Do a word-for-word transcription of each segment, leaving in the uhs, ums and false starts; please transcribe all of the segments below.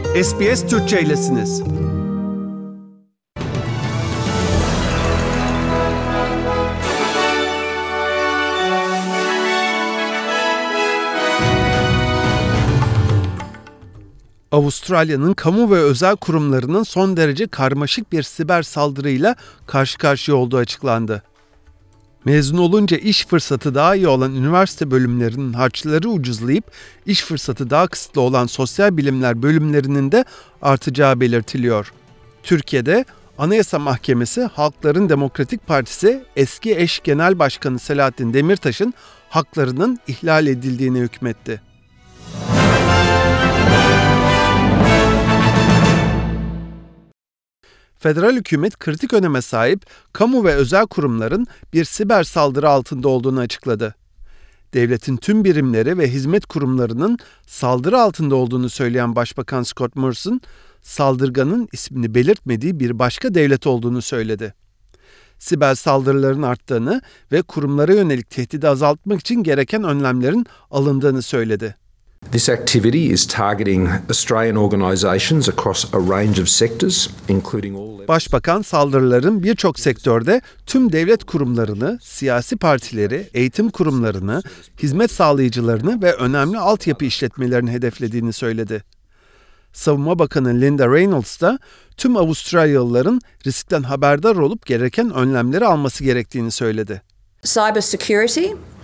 S B S Türkçe'ylesiniz. Avustralya'nın kamu ve özel kurumlarının son derece karmaşık bir siber saldırıyla karşı karşıya olduğu açıklandı. Mezun olunca iş fırsatı daha iyi olan üniversite bölümlerinin harçları ucuzlayıp iş fırsatı daha kısıtlı olan sosyal bilimler bölümlerinin de artacağı belirtiliyor. Türkiye'de Anayasa Mahkemesi Halkların Demokratik Partisi eski eş genel başkanı Selahattin Demirtaş'ın haklarının ihlal edildiğine hükmetti. Federal hükümet kritik öneme sahip kamu ve özel kurumların bir siber saldırı altında olduğunu açıkladı. Devletin tüm birimleri ve hizmet kurumlarının saldırı altında olduğunu söyleyen Başbakan Scott Morrison, saldırganın ismini belirtmediği bir başka devlet olduğunu söyledi. Siber saldırıların arttığını ve kurumlara yönelik tehdidi azaltmak için gereken önlemlerin alındığını söyledi. This activity is targeting Australian organisations across a range of sectors, including all... Başbakan saldırıların birçok sektörde tüm devlet kurumlarını, siyasi partileri, eğitim kurumlarını, hizmet sağlayıcılarını ve önemli altyapı işletmelerini hedeflediğini söyledi. Savunma Bakanı Linda Reynolds da tüm Avustralyalıların riskten haberdar olup gereken önlemleri alması gerektiğini söyledi. Cyber security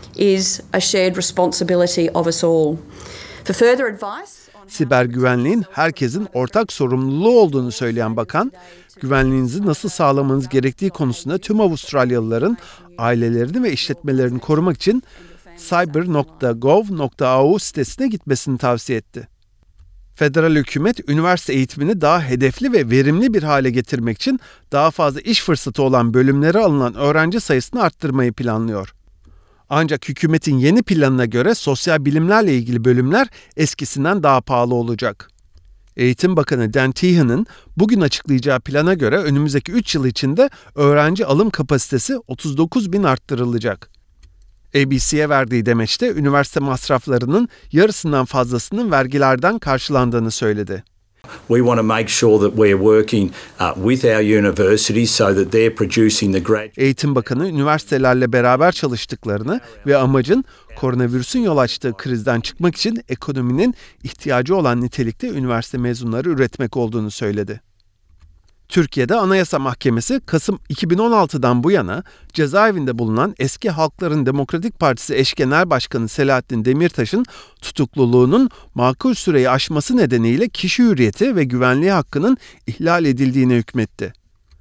is a shared responsibility of us all. For further advice, Siber güvenliğin herkesin ortak sorumluluğu olduğunu söyleyen bakan, güvenliğinizi nasıl sağlamanız gerektiği konusunda tüm Avustralyalıların ailelerini ve işletmelerini korumak için cyber nokta gov nokta a u sitesine gitmesini tavsiye etti. Federal hükümet, üniversite eğitimini daha hedefli ve verimli bir hale getirmek için daha fazla iş fırsatı olan bölümlere alınan öğrenci sayısını arttırmayı planlıyor. Ancak hükümetin yeni planına göre sosyal bilimlerle ilgili bölümler eskisinden daha pahalı olacak. Eğitim Bakanı Dan Tehan'ın bugün açıklayacağı plana göre önümüzdeki üç yıl içinde öğrenci alım kapasitesi otuz dokuz bin arttırılacak. A B C'ye verdiği demeçte üniversite masraflarının yarısından fazlasının vergilerden karşılandığını söyledi. We want to make sure that we are working uh, with our universities so that they're producing the graduate. Eğitim Bakanı üniversitelerle beraber çalıştıklarını ve amacın koronavirüsün yol açtığı krizden çıkmak için ekonominin ihtiyacı olan nitelikte üniversite mezunları üretmek olduğunu söyledi. Türkiye'de Anayasa Mahkemesi Kasım iki bin on altıdan bu yana cezaevinde bulunan eski Halkların Demokratik Partisi eş genel başkanı Selahattin Demirtaş'ın tutukluluğunun makul süreyi aşması nedeniyle kişi hürriyeti ve güvenliği hakkının ihlal edildiğine hükmetti.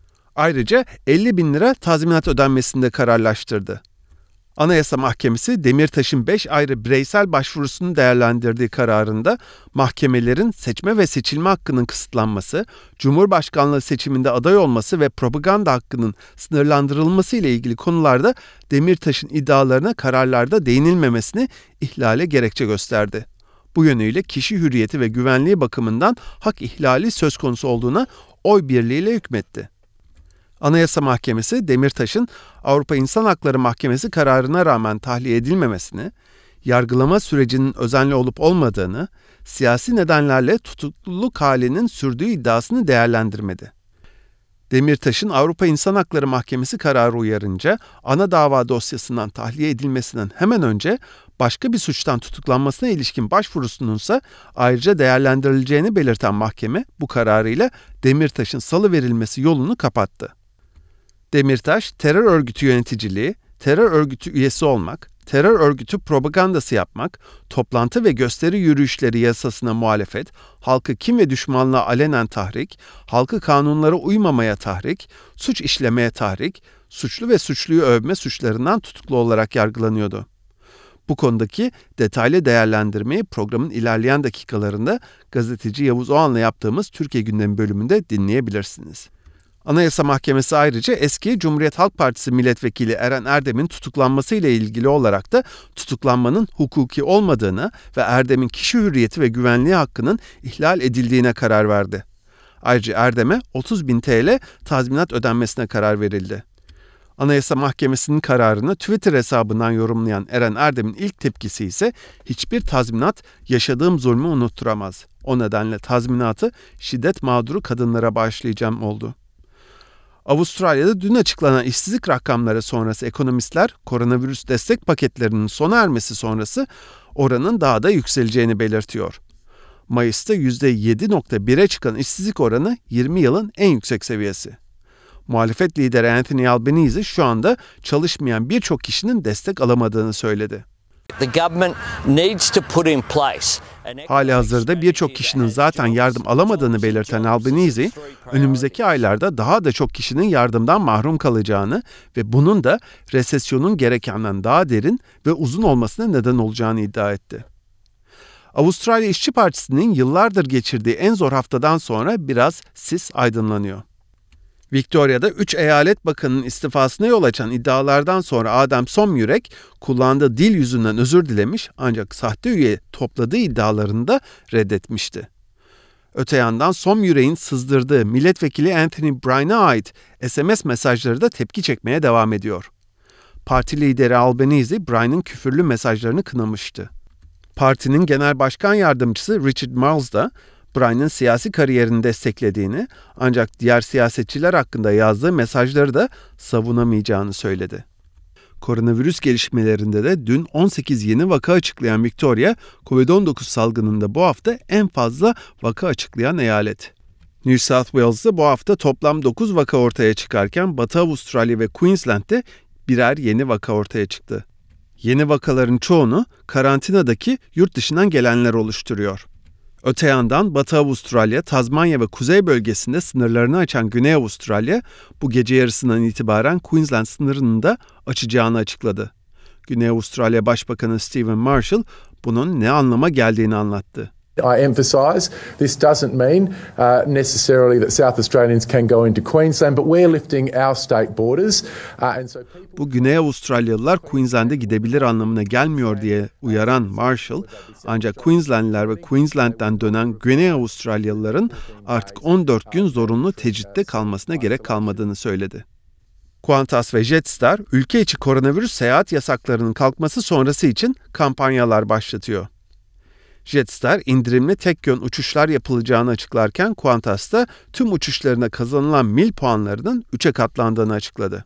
Ayrıca elli bin lira tazminat ödenmesini de kararlaştırdı. Anayasa Mahkemesi Demirtaş'ın beş ayrı bireysel başvurusunu değerlendirdiği kararında mahkemelerin seçme ve seçilme hakkının kısıtlanması, Cumhurbaşkanlığı seçiminde aday olması ve propaganda hakkının sınırlandırılması ile ilgili konularda Demirtaş'ın iddialarına kararlarda değinilmemesini ihlale gerekçe gösterdi. Bu yönüyle kişi hürriyeti ve güvenliği bakımından hak ihlali söz konusu olduğuna oy birliğiyle hükmetti. Anayasa Mahkemesi, Demirtaş'ın Avrupa İnsan Hakları Mahkemesi kararına rağmen tahliye edilmemesini, yargılama sürecinin özenli olup olmadığını, siyasi nedenlerle tutukluluk halinin sürdüğü iddiasını değerlendirmedi. Demirtaş'ın Avrupa İnsan Hakları Mahkemesi kararı uyarınca, ana dava dosyasından tahliye edilmesinden hemen önce başka bir suçtan tutuklanmasına ilişkin başvurusunun ise ayrıca değerlendirileceğini belirten mahkeme, bu kararıyla Demirtaş'ın salıverilmesi yolunu kapattı. Demirtaş, terör örgütü yöneticiliği, terör örgütü üyesi olmak, terör örgütü propagandası yapmak, toplantı ve gösteri yürüyüşleri yasasına muhalefet, halkı kin ve düşmanlığa alenen tahrik, halkı kanunlara uymamaya tahrik, suç işlemeye tahrik, suçlu ve suçluyu övme suçlarından tutuklu olarak yargılanıyordu. Bu konudaki detaylı değerlendirmeyi programın ilerleyen dakikalarında gazeteci Yavuz Oğan'la yaptığımız Türkiye Gündemi bölümünde dinleyebilirsiniz. Anayasa Mahkemesi ayrıca eski Cumhuriyet Halk Partisi milletvekili Eren Erdem'in tutuklanması ile ilgili olarak da tutuklanmanın hukuki olmadığını ve Erdem'in kişi hürriyeti ve güvenliği hakkının ihlal edildiğine karar verdi. Ayrıca Erdem'e otuz bin TL tazminat ödenmesine karar verildi. Anayasa Mahkemesi'nin kararını Twitter hesabından yorumlayan Eren Erdem'in ilk tepkisi ise hiçbir tazminat yaşadığım zulmü unutturamaz. O nedenle tazminatı şiddet mağduru kadınlara bağışlayacağım oldu. Avustralya'da dün açıklanan işsizlik rakamları sonrası ekonomistler koronavirüs destek paketlerinin sona ermesi sonrası oranın daha da yükseleceğini belirtiyor. Mayıs'ta yüzde yedi virgül bire çıkan işsizlik oranı yirmi yılın en yüksek seviyesi. Muhalefet lideri Anthony Albanese şu anda çalışmayan birçok kişinin destek alamadığını söyledi. Halihazırda birçok kişinin zaten yardım alamadığını belirten Albanese, önümüzdeki aylarda daha da çok kişinin yardımdan mahrum kalacağını ve bunun da resesyonun gerekenden daha derin ve uzun olmasına neden olacağını iddia etti. Avustralya İşçi Partisi'nin yıllardır geçirdiği en zor haftadan sonra biraz sis aydınlanıyor. Victoria'da üç eyalet bakanının istifasına yol açan iddialardan sonra Adam Somyurek kullandığı dil yüzünden özür dilemiş ancak sahte üye topladığı iddialarını da reddetmişti. Öte yandan Somyurek'in sızdırdığı milletvekili Anthony Bryan'a ait S M S mesajları da tepki çekmeye devam ediyor. Parti lideri Albanese, Bryan'ın küfürlü mesajlarını kınamıştı. Partinin genel başkan yardımcısı Richard Marles da Bryan'ın siyasi kariyerini desteklediğini ancak diğer siyasetçiler hakkında yazdığı mesajları da savunamayacağını söyledi. Koronavirüs gelişmelerinde de dün on sekiz yeni vaka açıklayan Victoria, kovid on dokuz salgınında bu hafta en fazla vaka açıklayan eyalet. New South Wales'da bu hafta toplam dokuz vaka ortaya çıkarken Batı Avustralya ve Queensland'de birer yeni vaka ortaya çıktı. Yeni vakaların çoğunu karantinadaki yurt dışından gelenler oluşturuyor. Öte yandan Batı Avustralya, Tazmanya ve Kuzey bölgesinde sınırlarını açan Güney Avustralya, bu gece yarısından itibaren Queensland sınırını da açacağını açıkladı. Güney Avustralya Başbakanı Stephen Marshall bunun ne anlama geldiğini anlattı. I emphasise this doesn't mean uh, necessarily that South Australians can go into Queensland, but we're lifting our state borders. Uh, and so people... Bu Güney Avustralyalılar Queensland'e gidebilir anlamına gelmiyor diye uyaran Marshall, ancak Queenslandliler ve Queensland'den dönen Güney Avustralyalıların artık on dört gün zorunlu tecritte kalmasına gerek kalmadığını söyledi. Qantas ve Jetstar, ülke içi koronavirüs seyahat yasaklarının kalkması sonrası için kampanyalar başlatıyor. Jetstar indirimli tek yön uçuşlar yapılacağını açıklarken Qantas da tüm uçuşlarına kazanılan mil puanlarının üçe katlandığını açıkladı.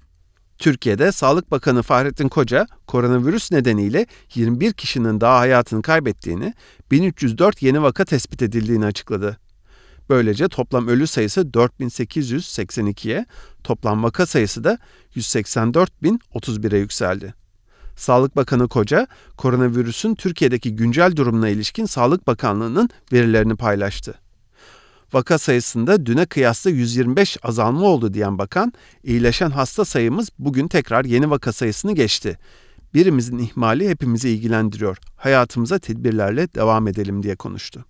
Türkiye'de Sağlık Bakanı Fahrettin Koca, koronavirüs nedeniyle yirmi bir kişinin daha hayatını kaybettiğini, bin üç yüz dört yeni vaka tespit edildiğini açıkladı. Böylece toplam ölü sayısı dört bin sekiz yüz seksen ikiye, toplam vaka sayısı da yüz seksen dört bin otuz bire yükseldi. Sağlık Bakanı Koca, koronavirüsün Türkiye'deki güncel durumuna ilişkin Sağlık Bakanlığı'nın verilerini paylaştı. Vaka sayısında düne kıyasla yüz yirmi beş azalma oldu diyen bakan, iyileşen hasta sayımız bugün tekrar yeni vaka sayısını geçti. Birimizin ihmali hepimizi ilgilendiriyor. Hayatımıza tedbirlerle devam edelim diye konuştu.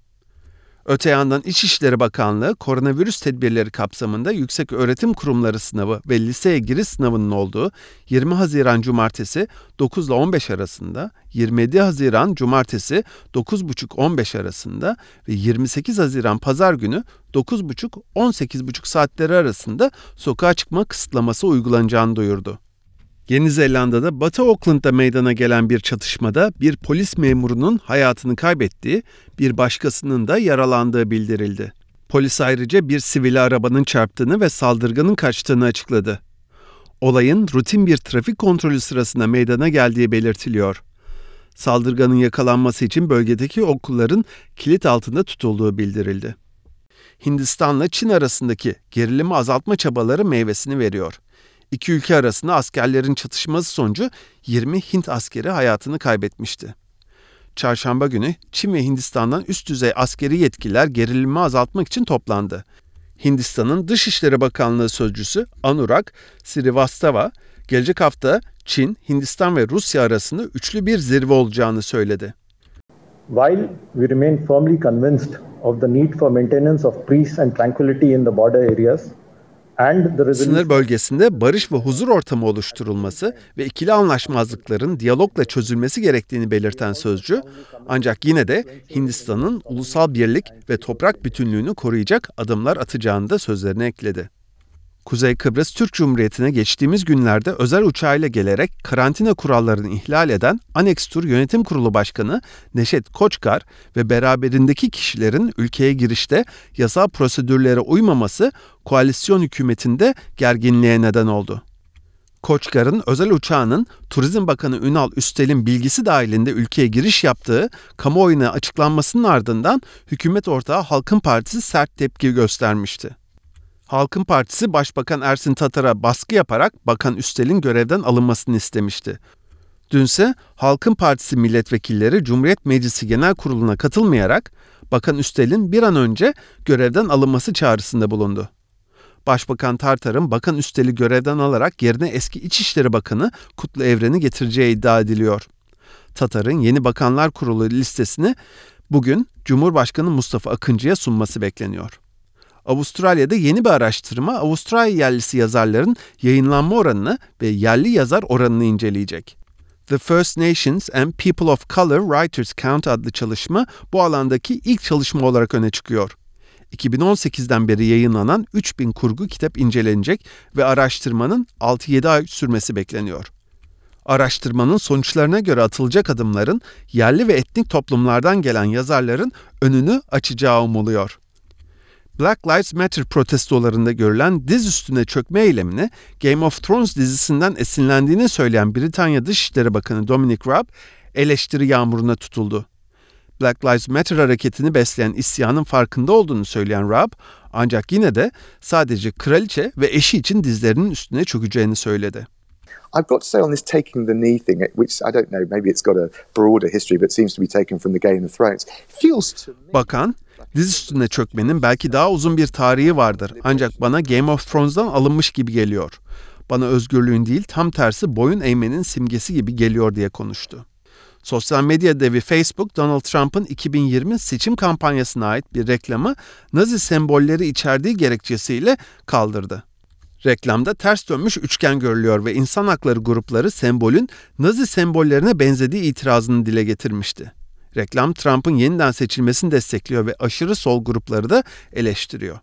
Öte yandan İçişleri Bakanlığı, koronavirüs tedbirleri kapsamında Yükseköğretim Kurumları sınavı ve liseye giriş sınavının olduğu yirmi Haziran Cumartesi dokuz ile on beş arasında, yirmi yedi Haziran Cumartesi dokuz buçuk on beş arasında ve yirmi sekiz Haziran Pazar günü dokuz buçuk on sekiz buçuk saatleri arasında sokağa çıkma kısıtlaması uygulanacağını duyurdu. Yeni Zelanda'da Batı Auckland'da meydana gelen bir çatışmada bir polis memurunun hayatını kaybettiği, bir başkasının da yaralandığı bildirildi. Polis ayrıca bir sivili arabanın çarptığını ve saldırganın kaçtığını açıkladı. Olayın rutin bir trafik kontrolü sırasında meydana geldiği belirtiliyor. Saldırganın yakalanması için bölgedeki okulların kilit altında tutulduğu bildirildi. Hindistan'la Çin arasındaki gerilimi azaltma çabaları meyvesini veriyor. İki ülke arasında askerlerin çatışması sonucu yirmi Hint askeri hayatını kaybetmişti. Çarşamba günü Çin ve Hindistan'dan üst düzey askeri yetkililer gerilimi azaltmak için toplandı. Hindistan'ın Dışişleri Bakanlığı Sözcüsü Anurag Srivastava, gelecek hafta Çin, Hindistan ve Rusya arasında üçlü bir zirve olacağını söyledi. While we remain firmly convinced of the need for maintenance of peace and tranquility in the border areas, sınır bölgesinde barış ve huzur ortamı oluşturulması ve ikili anlaşmazlıkların diyalogla çözülmesi gerektiğini belirten sözcü, ancak yine de Hindistan'ın ulusal birlik ve toprak bütünlüğünü koruyacak adımlar atacağını da sözlerine ekledi. Kuzey Kıbrıs Türk Cumhuriyeti'ne geçtiğimiz günlerde özel uçağıyla gelerek karantina kurallarını ihlal eden Annex Tur Yönetim Kurulu Başkanı Neşet Koçkar ve beraberindeki kişilerin ülkeye girişte yasal prosedürlere uymaması koalisyon hükümetinde gerginliğe neden oldu. Koçkar'ın özel uçağının Turizm Bakanı Ünal Üstel'in bilgisi dahilinde ülkeye giriş yaptığı kamuoyuna açıklanmasının ardından hükümet ortağı Halkın Partisi sert tepki göstermişti. Halkın Partisi Başbakan Ersin Tatar'a baskı yaparak Bakan Üstel'in görevden alınmasını istemişti. Dünse Halkın Partisi milletvekilleri Cumhuriyet Meclisi Genel Kurulu'na katılmayarak Bakan Üstel'in bir an önce görevden alınması çağrısında bulundu. Başbakan Tatar'ın Bakan Üstel'i görevden alarak yerine eski İçişleri Bakanı Kutlu Evren'i getireceği iddia ediliyor. Tatar'ın yeni Bakanlar Kurulu listesini bugün Cumhurbaşkanı Mustafa Akıncı'ya sunması bekleniyor. Avustralya'da yeni bir araştırma Avustralya yerlisi yazarların yayınlanma oranını ve yerli yazar oranını inceleyecek. The First Nations and People of Color Writers Count adlı çalışma bu alandaki ilk çalışma olarak öne çıkıyor. iki bin on sekizden beri yayınlanan üç bin kurgu kitap incelenecek ve araştırmanın altı yedi ay sürmesi bekleniyor. Araştırmanın sonuçlarına göre atılacak adımların yerli ve etnik toplumlardan gelen yazarların önünü açacağı umuluyor. Black Lives Matter protestolarında görülen diz üstüne çökme eylemini Game of Thrones dizisinden esinlendiğini söyleyen Britanya Dışişleri Bakanı Dominic Raab eleştiri yağmuruna tutuldu. Black Lives Matter hareketini besleyen isyanın farkında olduğunu söyleyen Raab, ancak yine de sadece kraliçe ve eşi için dizlerinin üstüne çökeceğini söyledi. I've got to say on this taking the knee thing, which I don't know, maybe it's got a broader history, but seems to be taken from the Game of Thrones, feels to me... Bakan, diz üstüne çökmenin belki daha uzun bir tarihi vardır. Ancak bana Game of Thrones'dan alınmış gibi geliyor. Bana özgürlüğün değil, tam tersi boyun eğmenin simgesi gibi geliyor diye konuştu. Sosyal medya devi Facebook, Donald Trump'ın iki bin yirmi seçim kampanyasına ait bir reklamı Nazi sembolleri içerdiği gerekçesiyle kaldırdı. Reklamda ters dönmüş üçgen görülüyor ve insan hakları grupları sembolün Nazi sembollerine benzediği itirazını dile getirmişti. Reklam, Trump'ın yeniden seçilmesini destekliyor ve aşırı sol grupları da eleştiriyor.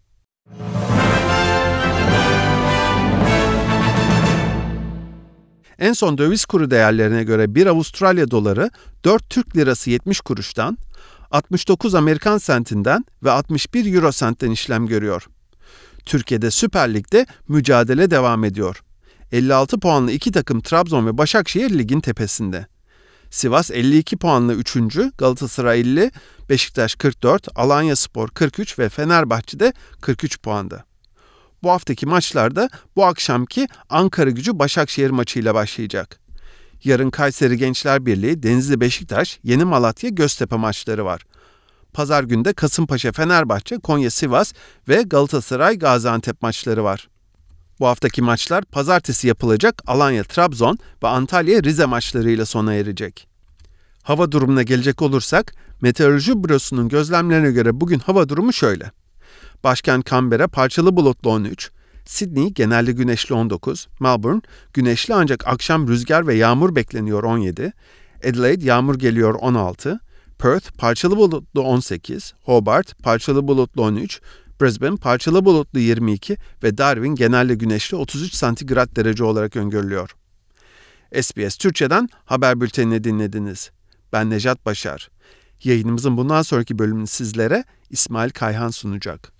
En son döviz kuru değerlerine göre bir Avustralya doları dört Türk lirası yetmiş kuruştan, altmış dokuz Amerikan sentinden ve altmış bir Euro sentten işlem görüyor. Türkiye'de Süper Lig'de mücadele devam ediyor. elli altı puanlı iki takım Trabzon ve Başakşehir ligin tepesinde. Sivas elli iki puanla üçüncü, Galatasaray elli, Beşiktaş kırk dört, Alanyaspor kırk üç ve Fenerbahçe kırk üç puanda. Bu haftaki maçlarda bu akşamki Ankaragücü Başakşehir maçıyla başlayacak. Yarın Kayseri Gençler Birliği, Denizli Beşiktaş, Yeni Malatya Göztepe maçları var. Pazar günde Kasımpaşa Fenerbahçe, Konya Sivas ve Galatasaray Gaziantep maçları var. Bu haftaki maçlar pazartesi yapılacak Alanya Trabzon ve Antalya Rize maçlarıyla sona erecek. Hava durumuna gelecek olursak, Meteoroloji Bürosu'nun gözlemlerine göre bugün hava durumu şöyle. Başkent Canberra parçalı bulutlu on üç, Sydney genelde güneşli on dokuz, Melbourne güneşli ancak akşam rüzgar ve yağmur bekleniyor on yedi, Adelaide yağmur geliyor on altı, Perth parçalı bulutlu on sekiz, Hobart parçalı bulutlu on üç, Brisbane parçalı bulutlu yirmi iki ve Darwin genelde güneşli otuz üç santigrat derece olarak öngörülüyor. S B S Türkçe'den haber bültenini dinlediniz. Ben Nejat Başar. Yayınımızın bundan sonraki bölümünü sizlere İsmail Kayhan sunacak.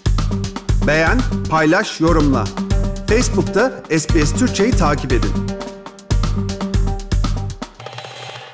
Beğen, paylaş, yorumla. Facebook'ta S B S Türkçe'yi takip edin.